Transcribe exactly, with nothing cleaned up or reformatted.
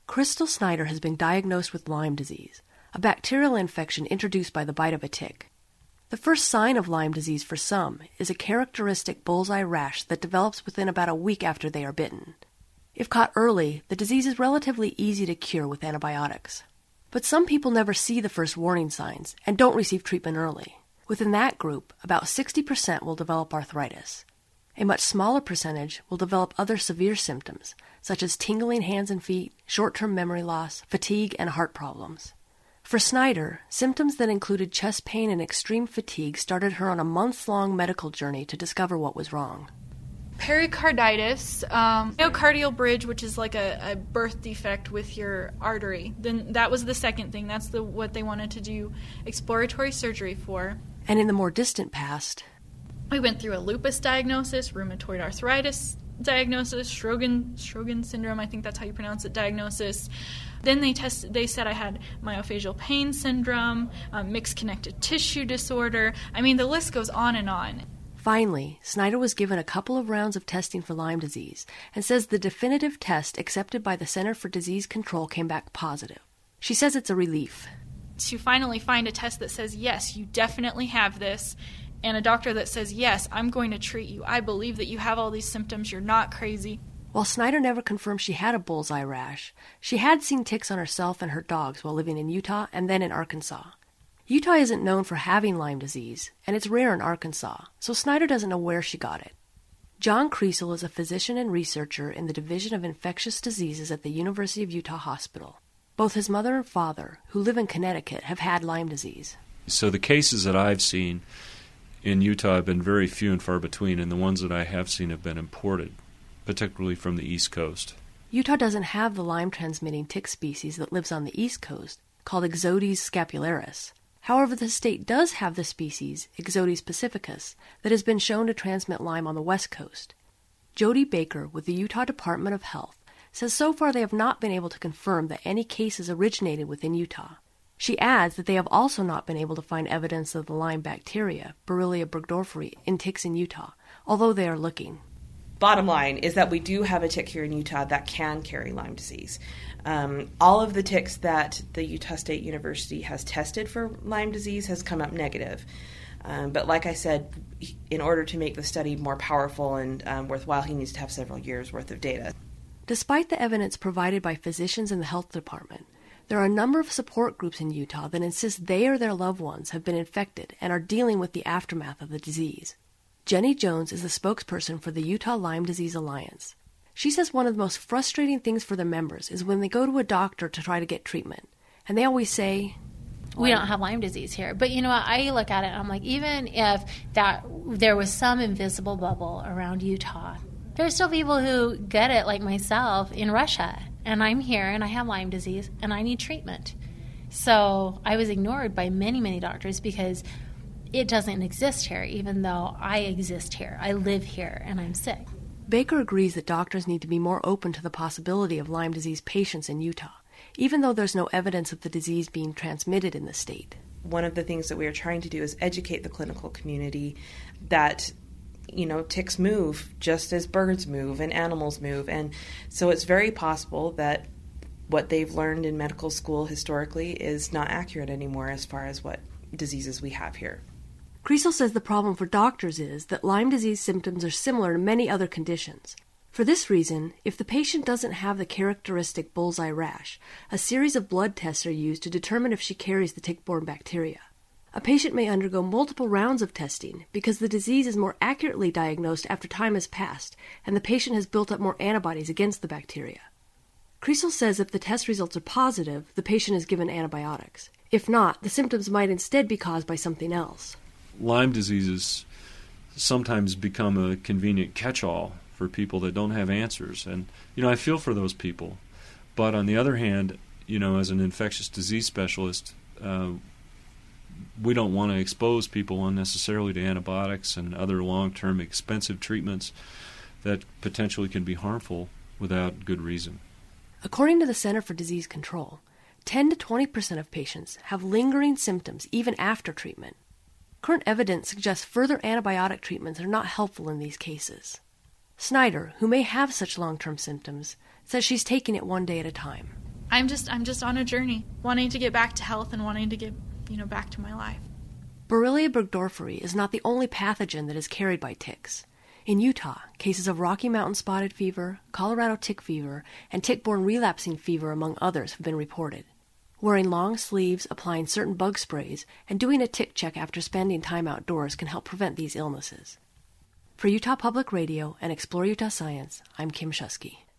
Crystal Snyder has been diagnosed with Lyme disease, a bacterial infection introduced by the bite of a tick. The first sign of Lyme disease for some is a characteristic bullseye rash that develops within about a week after they are bitten. If caught early, the disease is relatively easy to cure with antibiotics. But some people never see the first warning signs and don't receive treatment early. Within that group, about sixty percent will develop arthritis. A much smaller percentage will develop other severe symptoms, such as tingling hands and feet, short-term memory loss, fatigue, and heart problems. For Snyder, symptoms that included chest pain and extreme fatigue started her on a months-long medical journey to discover what was wrong. Pericarditis, um, myocardial bridge, which is like a, a birth defect with your artery. Then that was the second thing. That's the what they wanted to do exploratory surgery for. And in the more distant past, we went through a lupus diagnosis, rheumatoid arthritis diagnosis, Sjögren, Sjögren syndrome, I think that's how you pronounce it, diagnosis. Then they tested, they said I had myofascial pain syndrome, um, mixed connective tissue disorder. I mean, the list goes on and on. Finally, Snyder was given a couple of rounds of testing for Lyme disease and says the definitive test accepted by the Center for Disease Control came back positive. She says it's a relief. To finally find a test that says, yes, you definitely have this, and a doctor that says, yes, I'm going to treat you. I believe that you have all these symptoms. You're not crazy. While Snyder never confirmed she had a bullseye rash, she had seen ticks on herself and her dogs while living in Utah and then in Arkansas. Utah isn't known for having Lyme disease, and it's rare in Arkansas, so Snyder doesn't know where she got it. John Kriesel is a physician and researcher in the Division of Infectious Diseases at the University of Utah Hospital. Both his mother and father, who live in Connecticut, have had Lyme disease. So the cases that I've seen in Utah have been very few and far between, and the ones that I have seen have been imported, particularly from the East Coast. Utah doesn't have the Lyme-transmitting tick species that lives on the East Coast, called Ixodes scapularis. However, the state does have the species, Ixodes pacificus, that has been shown to transmit Lyme on the West Coast. Jody Baker with the Utah Department of Health says so far they have not been able to confirm that any cases originated within Utah. She adds that they have also not been able to find evidence of the Lyme bacteria, Borrelia burgdorferi, in ticks in Utah, although they are looking. Bottom line is that we do have a tick here in Utah that can carry Lyme disease. Um, all of the ticks that the Utah State University has tested for Lyme disease has come up negative. Um, but like I said, in order to make the study more powerful and um, worthwhile, he needs to have several years' worth of data. Despite the evidence provided by physicians in the health department, there are a number of support groups in Utah that insist they or their loved ones have been infected and are dealing with the aftermath of the disease. Jenny Jones is the spokesperson for the Utah Lyme Disease Alliance. She says one of the most frustrating things for their members is when they go to a doctor to try to get treatment, and they always say, we don't have Lyme disease here. But you know what? I look at it and I'm like, even if that there was some invisible bubble around Utah, there are still people who get it, like myself, in Russia. And I'm here and I have Lyme disease and I need treatment. So I was ignored by many, many doctors because it doesn't exist here, even though I exist here. I live here and I'm sick. Baker agrees that doctors need to be more open to the possibility of Lyme disease patients in Utah, even though there's no evidence of the disease being transmitted in the state. One of the things that we are trying to do is educate the clinical community that, you know, ticks move just as birds move and animals move. And so it's very possible that what they've learned in medical school historically is not accurate anymore as far as what diseases we have here. Kriesel says the problem for doctors is that Lyme disease symptoms are similar to many other conditions. For this reason, if the patient doesn't have the characteristic bullseye rash, a series of blood tests are used to determine if she carries the tick-borne bacteria. A patient may undergo multiple rounds of testing because the disease is more accurately diagnosed after time has passed and the patient has built up more antibodies against the bacteria. Kriesel says if the test results are positive, the patient is given antibiotics. If not, the symptoms might instead be caused by something else. Lyme diseases sometimes become a convenient catch-all for people that don't have answers. And, you know, I feel for those people. But on the other hand, you know, as an infectious disease specialist, uh, we don't want to expose people unnecessarily to antibiotics and other long-term expensive treatments that potentially can be harmful without good reason. According to the Center for Disease Control, ten to twenty percent of patients have lingering symptoms even after treatment. Current evidence suggests further antibiotic treatments are not helpful in these cases. Snyder, who may have such long-term symptoms, says she's taking it one day at a time. I'm just I'm just on a journey, wanting to get back to health and wanting to get, you know, back to my life. Borrelia burgdorferi is not the only pathogen that is carried by ticks. In Utah, cases of Rocky Mountain spotted fever, Colorado tick fever, and tick-borne relapsing fever, among others, have been reported. Wearing long sleeves, applying certain bug sprays, and doing a tick check after spending time outdoors can help prevent these illnesses. For Utah Public Radio and Explore Utah Science, I'm Kim Shusky.